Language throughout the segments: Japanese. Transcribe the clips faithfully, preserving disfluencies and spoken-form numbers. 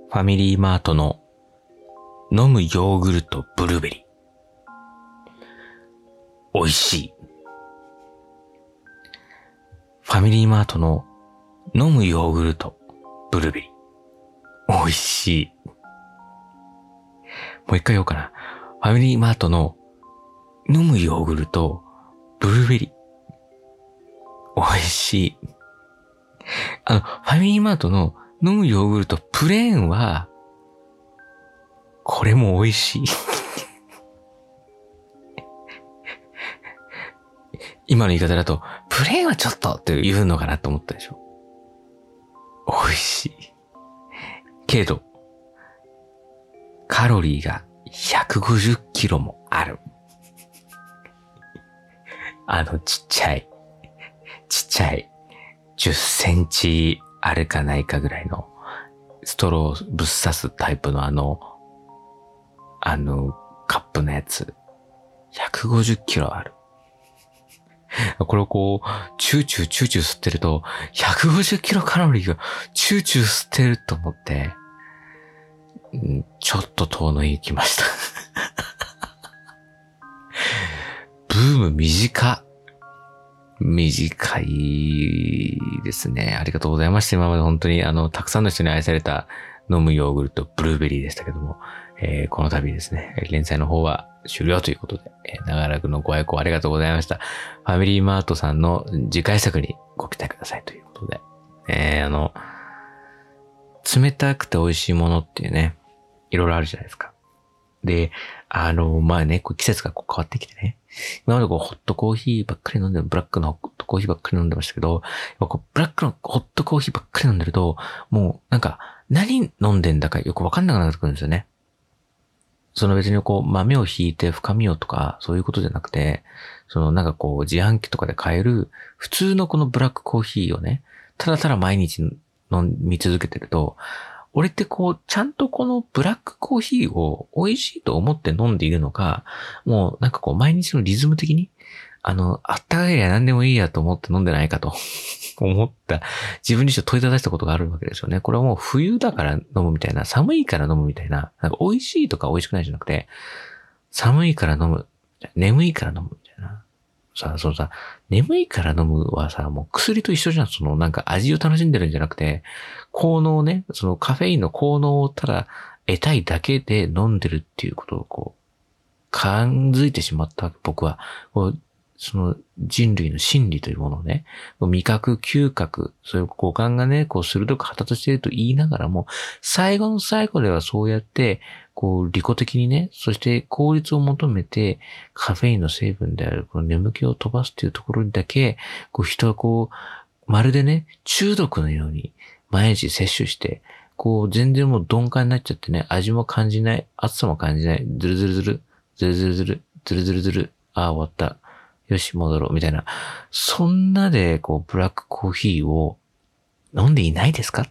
ファミリーマートの飲むヨーグルトブルーベリー。美味しい。ファミリーマートの飲むヨーグルトブルーベリー。美味しい。もう一回言おうかな。ファミリーマートの飲むヨーグルトブルーベリー。美味しい。あの、ファミリーマートの飲むヨーグルトプレーンは、これも美味しい。今の言い方だと、プレーンはちょっとって言うのかなと思ったでしょ。美味しい。けど、カロリーがひゃくごじゅっキロもある。あのちっちゃい、ちっちゃい、じゅっセンチあるかないかぐらいの、ストローぶっ刺すタイプのあの、あの、カップのやつ、ひゃくごじゅっキロある。これをこう、チューチューチューチュー吸ってると、ひゃくごじゅっキロカロリーがチューチュー吸ってると思って、ちょっと遠のいきました。ブーム短。短いですね。ありがとうございました。今まで本当にあの、たくさんの人に愛された飲むヨーグルトブルーベリーでしたけども、えー、この度ですね、連載の方は終了ということで、えー、長らくのご愛顧ありがとうございました。ファミリーマートさんの次回作にご期待くださいということで、えー、あの、冷たくて美味しいものっていうね、いろいろあるじゃないですか。で、あの、まあね、こう季節がこう変わってきてね、今までこうホットコーヒーばっかり飲んで、ブラックのホットコーヒーばっかり飲んでましたけど、こうブラックのホットコーヒーばっかり飲んでると、もうなんか何飲んでんだかよくわかんなくなってくるんですよね。その別にこう豆をひいて深みをとかそういうことじゃなくて、そのなんかこう自販機とかで買える普通のこのブラックコーヒーをね、ただただ毎日飲み続けてると、俺ってこう、ちゃんとこのブラックコーヒーを美味しいと思って飲んでいるのか、もうなんかこう毎日のリズム的に、あの、あったかいや何でもいいやと思って飲んでないかと思った、自分自身問いただしたことがあるわけですよね。これはもう冬だから飲むみたいな、寒いから飲むみたいな、なんか美味しいとか美味しくないじゃなくて、寒いから飲む、眠いから飲むみたいな。さあ、そうさ、眠いから飲むはさ、もう薬と一緒じゃん。そのなんか味を楽しんでるんじゃなくて、効能ね、そのカフェインの効能をただ得たいだけで飲んでるっていうことをこう、感づいてしまった僕は、こうその人類の心理というものをね、味覚、嗅覚、そういう五感がね、こう鋭く発達していると言いながらも、最後の最後ではそうやって、こう利己的にね、そして効率を求めて、カフェインの成分であるこの眠気を飛ばすっていうところにだけ、こう人はこう、まるでね、中毒のように毎日摂取して、こう全然もう鈍感になっちゃってね、味も感じない、熱さも感じない、ズルズルズル、ズルズルズル、ズルズルズル、ああ終わった。よし、戻ろう、みたいな。そんなで、こう、ブラックコーヒーを飲んでいないですかって、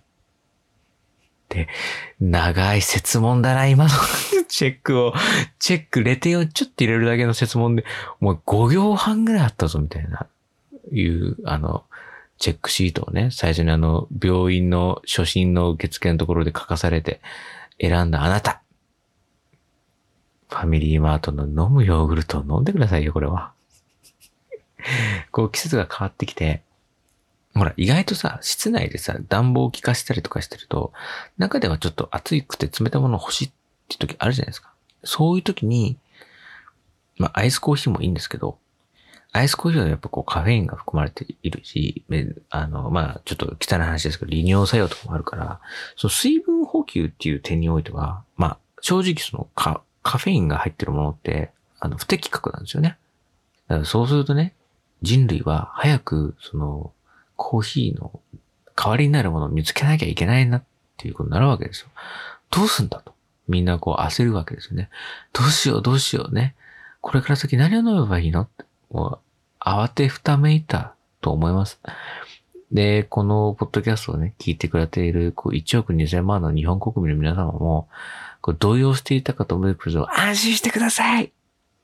長い説問だな、今のチェックを、チェック、レテをちょっと入れるだけの説問で、もうご行半ぐらいあったぞ、みたいな、いう、あの、チェックシートをね、最初にあの、病院の初診の受付のところで書かされて、選んだあなた。ファミリーマートの飲むヨーグルトを飲んでくださいよ、これは。こう季節が変わってきて、ほら、意外とさ、室内でさ、暖房を効かしたりとかしてると、中ではちょっと暑くて冷たいもの欲しいって時あるじゃないですか。そういう時に、まあ、アイスコーヒーもいいんですけど、アイスコーヒーはやっぱこうカフェインが含まれているし、あの、まあ、ちょっと汚い話ですけど、利尿作用とかもあるから、その水分補給っていう点においては、まあ、正直そのカ、カフェインが入ってるものって、あの、不適格なんですよね。だからそうするとね、人類は早くそのコーヒーの代わりになるものを見つけなきゃいけないなっていうことになるわけですよ。どうすんだと。みんなこう焦るわけですよね。どうしようどうしようね。これから先何を飲めばいいのって。もう慌てふためいたと思います。で、このポッドキャストをね、聞いてくれているこういちおくにせんまんの日本国民の皆様も、こう動揺していたかと思うけど、安心してください。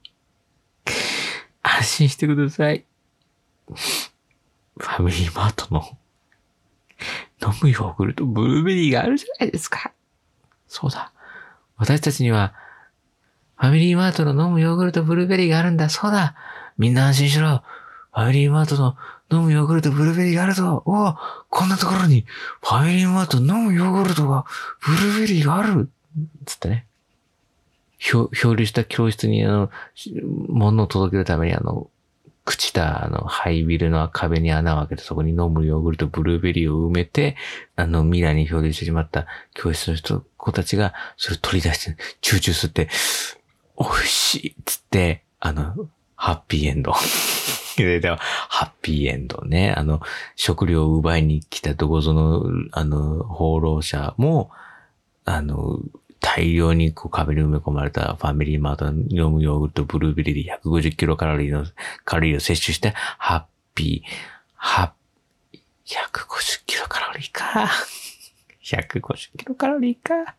安心してください。ファミリーマートの飲むヨーグルトブルーベリーがあるじゃないですか。 そうだ。私たちには、ファミリーマートの飲むヨーグルトブルーベリーがあるんだ。そうだ。みんな安心しろ。ファミリーマートの飲むヨーグルトブルーベリーがあるぞ。おお、こんなところにファミリーマート飲むヨーグルトが、ブルーベリーがある。つってね。漂流した教室にあの、物を届けるためにあの、朽ちたあの、灰ビルの壁に穴を開けてそこに飲むヨーグルトブルーベリーを埋めて、あの、未来に漂流してしまった教室の人、子たちがそれを取り出して、チューチュー吸って、美味しいっつって、あの、ハッピーエンド。ハッピーエンドね。あの、食料を奪いに来たどこぞの、あの、放浪者も、あの、大量にこう壁に埋め込まれたファミリーマートの飲むヨーグルトブルーベリーでひゃくごじゅっキロカロリーのカロリーを摂取して、ハッピー、ハッ、ひゃくごじゅっキロカロリーか。ひゃくごじゅっキロカロリーか。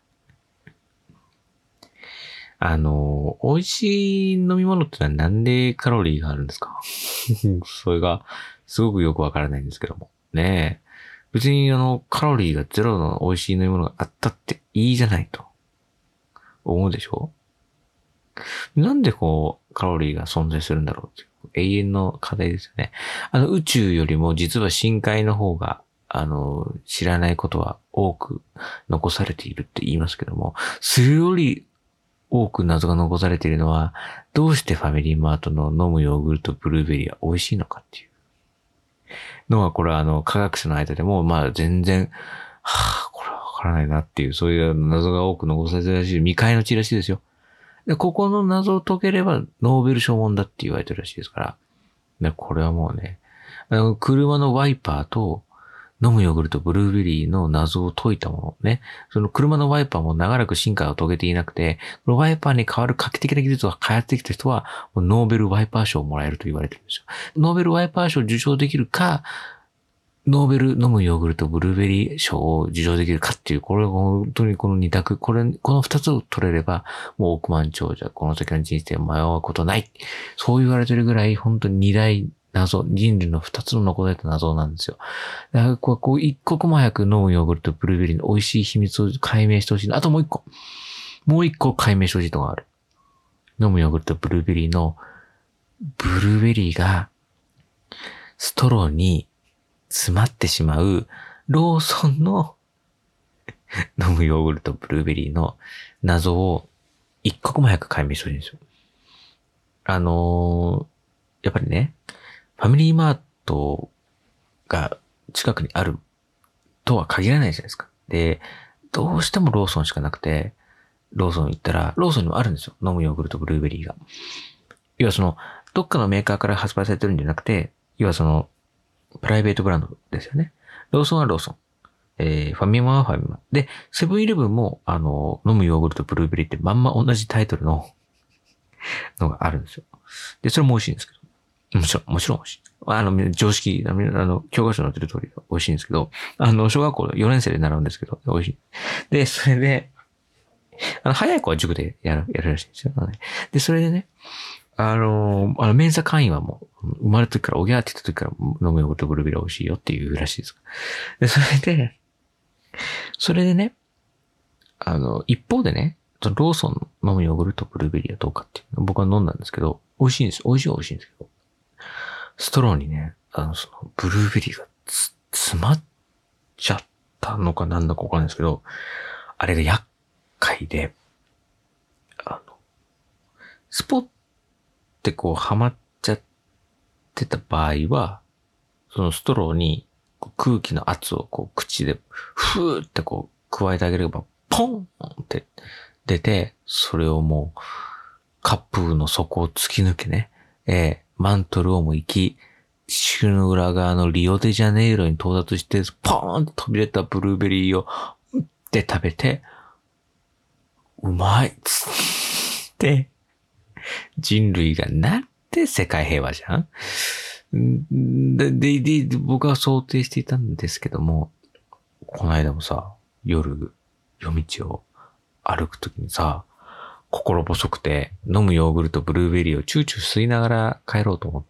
あの、美味しい飲み物ってのはなんでカロリーがあるんですか？それがすごくよくわからないんですけども。ねえ。別にあの、カロリーがゼロの美味しい飲み物があったっていいじゃないと。思うでしょ？なんでこう、カロリーが存在するんだろうっていう永遠の課題ですよね。あの、宇宙よりも実は深海の方が、あの、知らないことは多く残されているって言いますけども、それより多く謎が残されているのは、どうしてファミリーマートの飲むヨーグルトブルーベリーは美味しいのかっていうのは、これはあの、科学者の間でも、まあ全然、はぁ、これはわからないなっていう、そういう謎が多く残されてるらしい、未開の地らしいですよ。で、ここの謎を解ければ、ノーベル賞もんだって言われてるらしいですから。で、これはもうね、あの、車のワイパーと、飲むヨーグルトブルーベリーの謎を解いたものね。その車のワイパーも長らく進化を遂げていなくて、このワイパーに代わる画期的な技術を開発できた人は、ノーベルワイパー賞をもらえると言われてるんですよ。ノーベルワイパー賞を受賞できるか、ノーベル飲むヨーグルトブルーベリー賞を受賞できるかっていう、これは本当にこの二択、これ、この二つを取れれば、もう億万長者、この先の人生を迷うことない。そう言われてるぐらい、本当に二大謎、人類の二つの残された謎なんですよ。だからこう、こう一刻も早く飲むヨーグルトブルーベリーの美味しい秘密を解明してほしい。あともう一個。もう一個解明してほしいのがある。飲むヨーグルトブルーベリーの、ブルーベリーが、ストローに、詰まってしまうローソンの飲むヨーグルトブルーベリーの謎を一刻も早く解明してほしいんですよ。あのー、やっぱりね、ファミリーマートが近くにあるとは限らないじゃないですか。で、どうしてもローソンしかなくて、ローソン行ったら、ローソンにもあるんですよ。飲むヨーグルトブルーベリーが。要はその、どっかのメーカーから発売されてるんじゃなくて、要はその、プライベートブランドですよね。ローソンはローソン。えー、ファミマはファミマ。で、セブンイレブンも、あの、飲むヨーグルトブルーベリーってまんま同じタイトルののがあるんですよ。で、それも美味しいんですけど。もちろん、もちろん美味しい。あの、常識、あの、教科書に載ってる通り美味しいんですけど、あの、小学校よねん生で習うんですけど、美味しい。で、それで、あの、早い子は塾でやる、やるらしいんですよ。で、それでね、あの、あの、メンサ会員はもう、生まれた時から、おぎゃーって言った時から飲むヨーグルトブルーベリー美味しいよっていうらしいです。で、それで、それでね、あの、一方でね、ローソンの飲むヨーグルトブルーベリーはどうかっていうのを僕は飲んだんですけど、美味しいんです。美味しいは美味しいんですけど、ストローにね、あの、その、ブルーベリーがつ、詰まっちゃったのかなんだかわかんないですけど、あれが厄介で、あの、スポッってこうはまっちゃってた場合は、そのストローに空気の圧をこう口でふーってこう加えてあげれば、ポンって出て、それをもうカップの底を突き抜けね、えー、マントルをも行き、地球の裏側のリオデジャネイロに到達して、ポーンと飛び出たブルーベリーをって食べて、うまいっつって、人類がなんて世界平和じゃんでで、で、僕は想定していたんですけども、この間もさ、夜、夜道を歩くときにさ、心細くて、飲むヨーグルトブルーベリーをチューチュー吸いながら帰ろうと思って、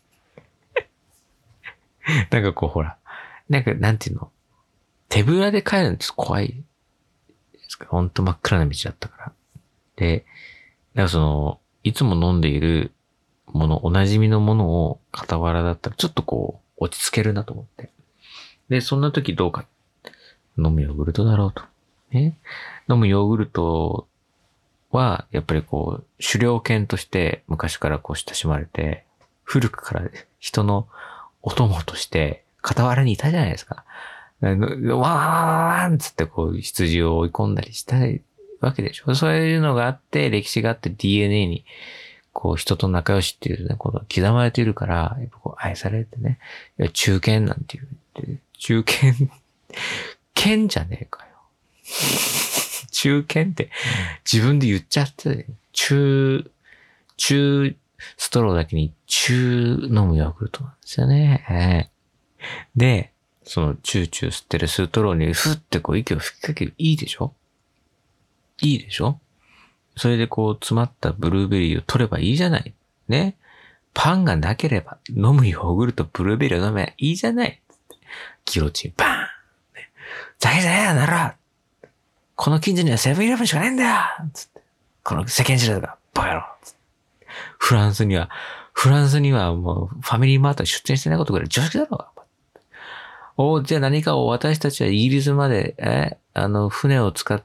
なんかこうほら、なんかなんていうの、手ぶらで帰るのちょっと怖い。 ですか。ほんと真っ暗な道だったから。で、なんかその、いつも飲んでいるもの、お馴染みのものを傍らだったらちょっとこう、落ち着けるなと思って。で、そんな時どうか。飲むヨーグルトだろうと。ね。飲むヨーグルトは、やっぱりこう、狩猟犬として昔からこう親しまれて、古くから人のお供として傍らにいたじゃないですか。わーわーわーわーんつってこう、羊を追い込んだりしたわけでしょ。そういうのがあって、歴史があって ディーエヌエー に、こう、人と仲良しっていうね、この刻まれているから、やっぱこう愛されてね、いや中堅なんて言って、中堅、剣じゃねえかよ。中堅って自分で言っちゃって、中、中ストローだけに中飲むヨーグルトなんですよね。で、そのチューチュー吸ってるストローにふってこう息を吹きかける。いいでしょ？いいでしょ？それでこう詰まったブルーベリーを取ればいいじゃない。ね。パンがなければ飲むヨーグルトブルーベリーを飲めばいいじゃない。ギロチンバーン。ざけじゃねえよなろ。この近所にはセブンイレブンしかねえんだよつって。この世間知らずがバカ野郎つって。フランスには、フランスにはもうファミリーマートに出店してないことぐらい常識だろうが。おじゃあ何かを私たちはイギリスまで、え、あの、船を使って、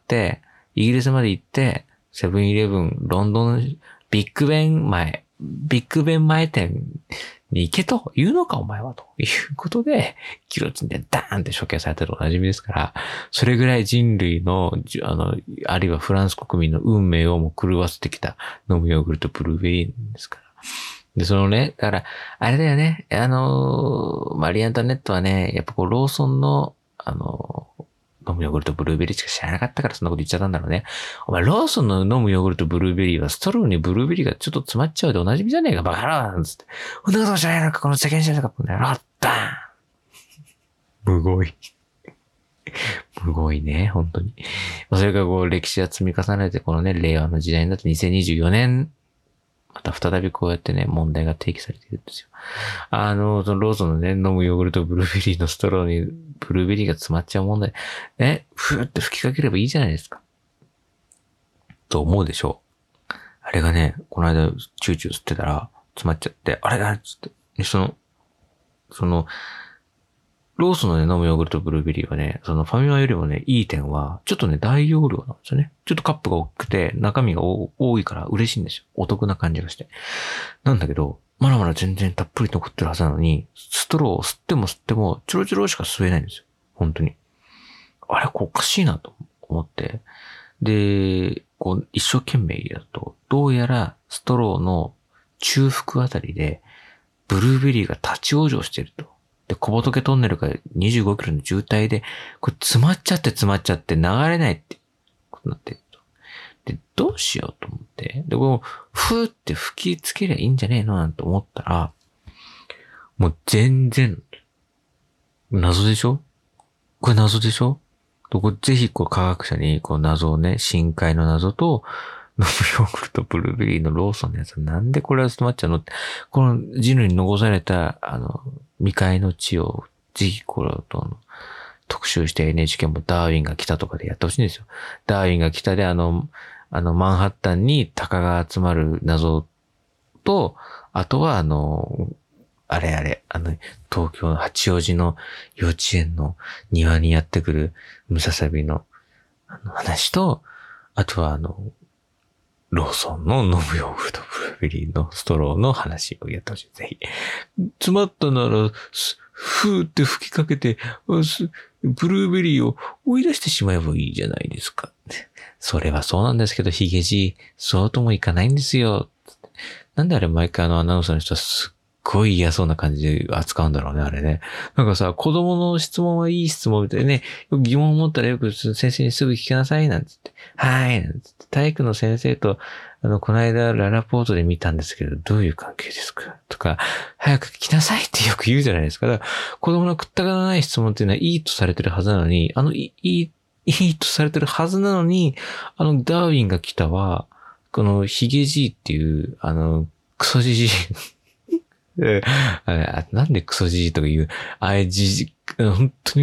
イギリスまで行って、セブンイレブン、ロンドン、ビッグベン前、ビッグベン前店に行けと言うのかお前はということで、ギロチンでダーンって処刑されてるおなじみですから、それぐらい人類の、あの、あるいはフランス国民の運命をも狂わせてきた飲むヨーグルトブルーベリーですから。で、そのね、だから、あれだよね、あの、マリー・アントワネットはね、やっぱこう、ローソンの、あの、飲むヨーグルトブルーベリーしか知らなかったからそんなこと言っちゃったんだろうね。お前、ローソンの飲むヨーグルトブルーベリーはストローにブルーベリーがちょっと詰まっちゃうでおなじみじゃねえか、バカ野郎なんつって。こんなこと知らないのか、この世間知らないのか、この野郎バーンむごい。むごいね、本当に。それがこう、歴史が積み重ねて、このね、令和の時代になってにせんにじゅうよねん、また再びこうやってね、問題が提起されているんですよ。あの、そのローソンのね、飲むヨーグルトブルーベリーのストローにブルーベリーが詰まっちゃう問題。ね、ふーって吹きかければいいじゃないですか。と思うでしょう。あれがね、この間、チューチュー吸ってたら、詰まっちゃって、あれだっつって。その、その、ローソンのね、飲むヨーグルトブルーベリーはね、そのファミマよりもね、いい点は、ちょっとね、大容量なんですよね。ちょっとカップが大きくて、中身が多いから嬉しいんですよ。お得な感じがして。なんだけど、まだまだ全然たっぷり残ってるはずなのに、ストローを吸っても吸っても、ちょろちょろしか吸えないんですよ。本当に。あれ、こうおかしいなと思って。で、こう、一生懸命やると、どうやらストローの中腹あたりで、ブルーベリーが立ち往生していると。で、小仏トンネルがにじゅうごキロの渋滞で、これ詰まっちゃって詰まっちゃって流れないってことになってると。で、どうしようと思って。で、こう、ふーって吹きつけりゃいいんじゃねえのなんて思ったら、もう全然、謎でしょ？これ謎でしょ？これぜひこう科学者にこう謎をね、深海の謎と、飲むヨーグルトブルーベリーのローソンのやつなんでこれは詰まっちゃうのって、この人類に残された、あの、未開の地を、ぜひこれと、特集して エヌエイチケー もダーウィンが来たとかでやってほしいんですよ。ダーウィンが来たで、あの、あの、マンハッタンに鷹が集まる謎と、あとはあの、あれあれ、あの、東京の八王子の幼稚園の庭にやってくるムササビのあの話と、あとはあの、ローソンの飲むヨーグルトブルーベリーのストローの話をやってほしい。ぜひ。詰まったなら、ふーって吹きかけて、ブルーベリーを追い出してしまえばいいじゃないですか。それはそうなんですけど、ヒゲじい、そうともいかないんですよ。なんであれ毎回あのアナウンサーの人はすっごい嫌そうな感じで扱うんだろうね、あれね。なんかさ、子供の質問はいい質問みたいね、疑問を持ったらよく先生にすぐ聞きなさい、なんつって。はーい、なんつって。体育の先生と、あの、この間ララポートで見たんですけど、どういう関係ですかとか、早く聞きなさいってよく言うじゃないですか。だから子供のくったがらない質問っていうのはいいとされてるはずなのに、あの、いい、いいとされてるはずなのに、あの、ダーウィンが来たは、このヒゲじいっていう、あの、クソじじい。なんでクソじじいとか言う、あれじじ、本当にもう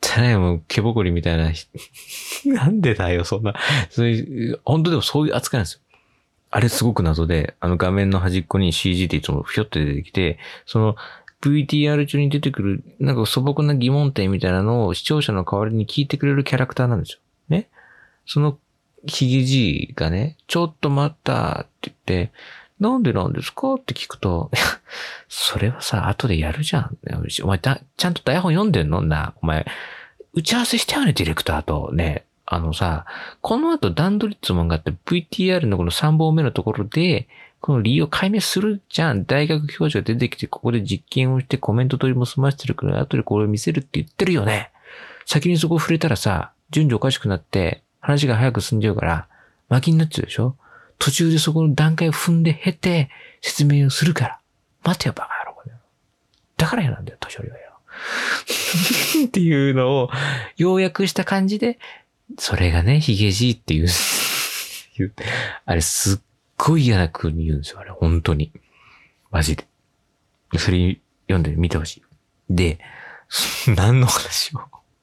汚いもう、毛ぼこりみたいな。なんでだよ、そんな。そういう、本当でもそういう扱いなんですよ。あれすごく謎で、あの画面の端っこに シージー っていつもひょって出てきて、その ブイティーアール 中に出てくる、なんか素朴な疑問点みたいなのを視聴者の代わりに聞いてくれるキャラクターなんですよ。ね。そのヒゲじいがね、ちょっと待ったって言って、なんでなんですかって聞くと、それはさ、後でやるじゃん。お前だ、ちゃんと台本読んでんのな。お前、打ち合わせしてよね、ディレクターと。ね。あのさ、この後段取り質問があって ブイティーアール のこのさんぼんめのところで、この理由を解明するじゃん。大学教授が出てきて、ここで実験をしてコメント取りも済ましてるから、後でこれを見せるって言ってるよね。先にそこ触れたらさ、順序おかしくなって、話が早く進んじゃうから、巻きになっちゃうでしょ。途中でそこの段階を踏んで経て、説明をするから。待てよ、バカ野郎。だから嫌なんだよ、年寄りはよ。っていうのを、要約した感じで、それがね、ヒゲじいっていう、あれすっごい嫌な風に言うんですよ、あれ、本当に。マジで。それ読んでみてほしい。で、何の話を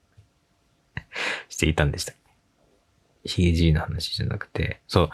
していたんでしたっけ？ヒゲじいの話じゃなくて、そう、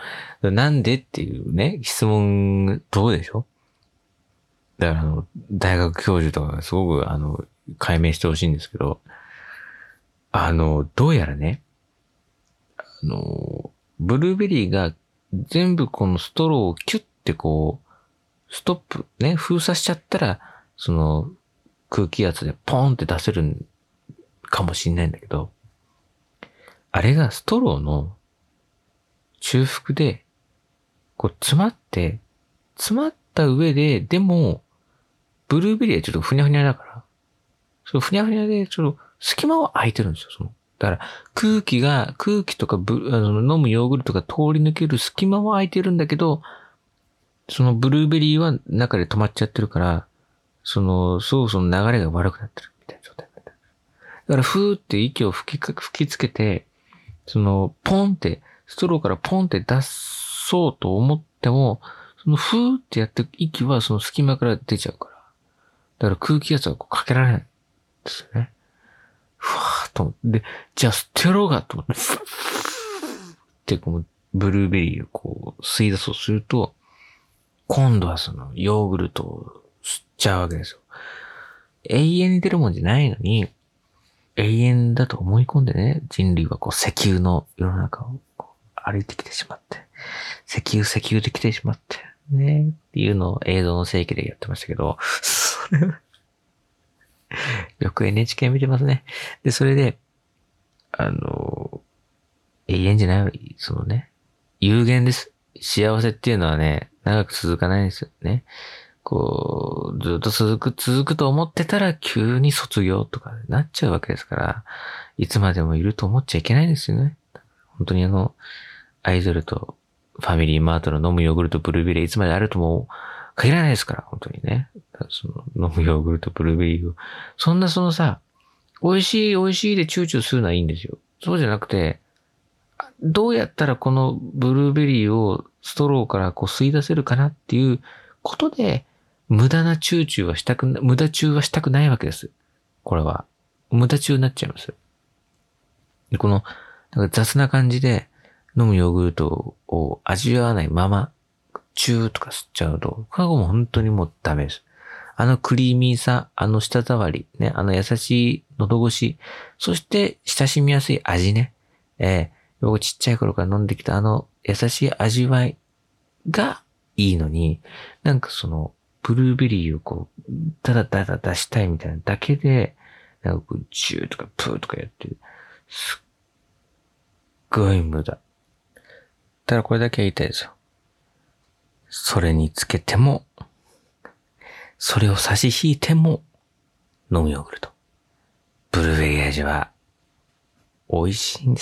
なんでっていうね、質問、どうでしょ？だからあの、大学教授とかすごくあの、解明してほしいんですけど、あの、どうやらね、あの、ブルーベリーが全部このストローをキュッてこう、ストップ、ね、封鎖しちゃったら、その空気圧でポーンって出せるかもしんないんだけど、あれがストローの中腹で、こう詰まって、詰まった上で、でも、ブルーベリーはちょっとふにゃふにゃだから、そのふにゃふにゃで、ちょっと隙間は空いてるんですよ、その。だから、空気が、空気とかブ、あの、飲むヨーグルトが通り抜ける隙間は空いてるんだけど、そのブルーベリーは中で止まっちゃってるから、その、そうその流れが悪くなってるみたいな状態になってる。だから、ふーって息を吹きか、吹きつけて、その、ポンって、ストローからポンって出そうと思っても、その、ふーってやって息はその隙間から出ちゃうから。だから空気圧がこうかけられないんですよね。ふわーっと思って、で、じゃあ捨てろがと思って、ふっってこう、ブルーベリーをこう、吸い出そうすると、今度はその、ヨーグルトを吸っちゃうわけですよ。永遠に出るもんじゃないのに、永遠だと思い込んでね、人類はこう、石油の世の中をこう歩いてきてしまって、石油石油で来てしまって、ね、っていうのを映像の世紀でやってましたけど、それよく エヌエイチケー 見てますね。で、それで、あの、永遠じゃない、そのね、有限です。幸せっていうのはね、長く続かないんですよね。こう、ずっと続く、続くと思ってたら急に卒業とかなっちゃうわけですから、いつまでもいると思っちゃいけないんですよね。本当にあの、アイドルとファミリーマートの飲むヨーグルトブルーベリーいつまであるとも限らないですから、本当にね。その飲むヨーグルトブルーベリーを。そんなそのさ、美味しい美味しいでチューチューするのはいいんですよ。そうじゃなくて、どうやったらこのブルーベリーをストローからこう吸い出せるかなっていうことで、無駄なチューチューはしたくな、無駄チューはしたくないわけです。これは。無駄チューになっちゃいます。で、この、なんか雑な感じで飲むヨーグルトを味わわないまま、チューとか吸っちゃうと、これはもう本当にもうダメです。あのクリーミーさ、あの舌触り、ね、あの優しい喉越し、そして親しみやすい味ね。えー、僕ちっちゃい頃から飲んできたあの優しい味わいがいいのに、なんかその、ブルーベリーをこう、ただただ出したいみたいなだけで、なんかこう、チューとかプーとかやって、すっごい無駄。ただこれだけは言いたいですよ。それにつけても、それを差し引いても、飲むヨーグルト。ブルーベリー味は、美味しいんです。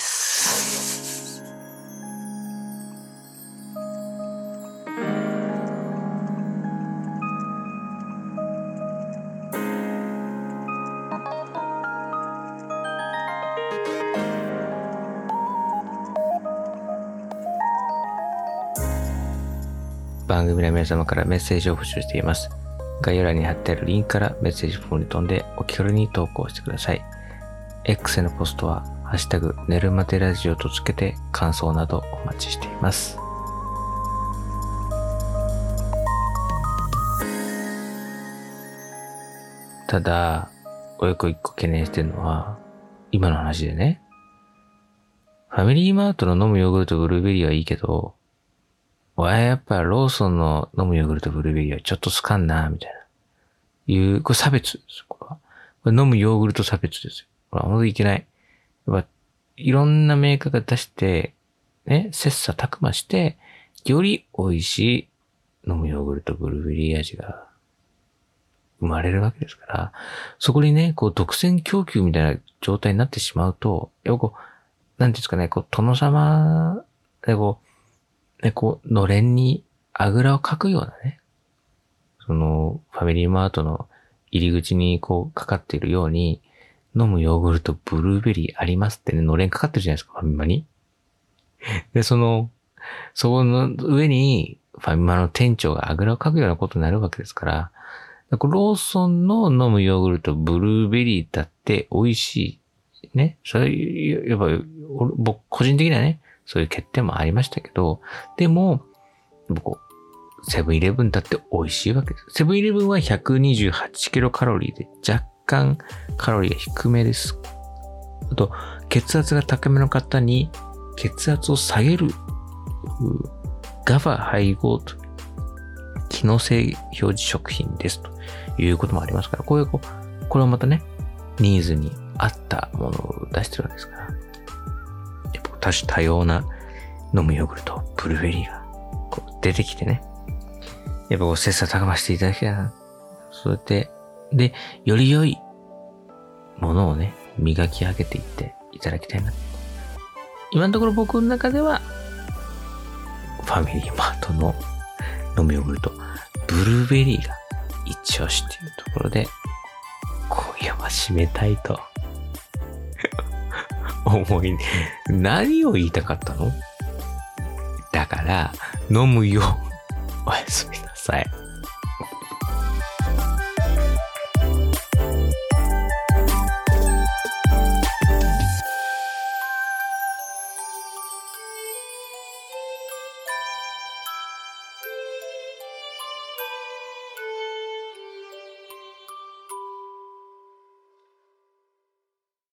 番組の皆様からメッセージを募集しています。概要欄に貼ってあるリンクからメッセージフォームに飛んでお気軽に投稿してください。 X へのポストは、ハッシュタグ、寝るまでラジオとつけて感想などお待ちしています。ただ、およく一個懸念してるのは、今の話でね、ファミリーマートの飲むヨーグルトブルーベリーはいいけど、俺はやっぱローソンの飲むヨーグルトブルーベリーはちょっと好かんな、みたいな。いう、これ差別ですよ、これは。これ飲むヨーグルト差別ですよ。これは本当にいけない。やっぱ、いろんなメーカーが出して、ね、切磋琢磨して、より美味しい飲むヨーグルトブルーベリー味が生まれるわけですから、そこにね、こう、独占供給みたいな状態になってしまうと、やっぱこう、なんていうんですかね、こう、殿様でこう、ね、こう、のれんにあぐらをかくようなね、その、ファミリーマートの入り口にこう、かかっているように、飲むヨーグルトブルーベリーありますってね、のれんかかってるじゃないですか、ファミマに。で、その、そこの上に、ファミマの店長があぐらをかくようなことになるわけですから、ローソンの飲むヨーグルトブルーベリーだって美味しい。ね。それ、やっぱ、僕、個人的にはね、そういう欠点もありましたけど、でも、僕、セブンイレブンだって美味しいわけです。セブンイレブンはひゃくにじゅうはちキロカロリーで若干カロリーが低めです。あと、血圧が高めの方に血圧を下げるガバ配合と機能性表示食品ですということもありますから、こういうこう、これはまたね、ニーズに合ったものを出してるわけですから、やっぱ多種多様な飲むヨーグルト、ブルーベリーがこう出てきてね、やっぱこう切磋琢磨していただきたいな。そうやって、で、より良いものをね、磨き上げていっていただきたいな。今のところ僕の中では、ファミリーマートの飲むヨーグルト、ブルーベリーが一押しっていうところで、今夜は締めたいと思い、何を言いたかったの？だから、飲むよ。おやすみなさい。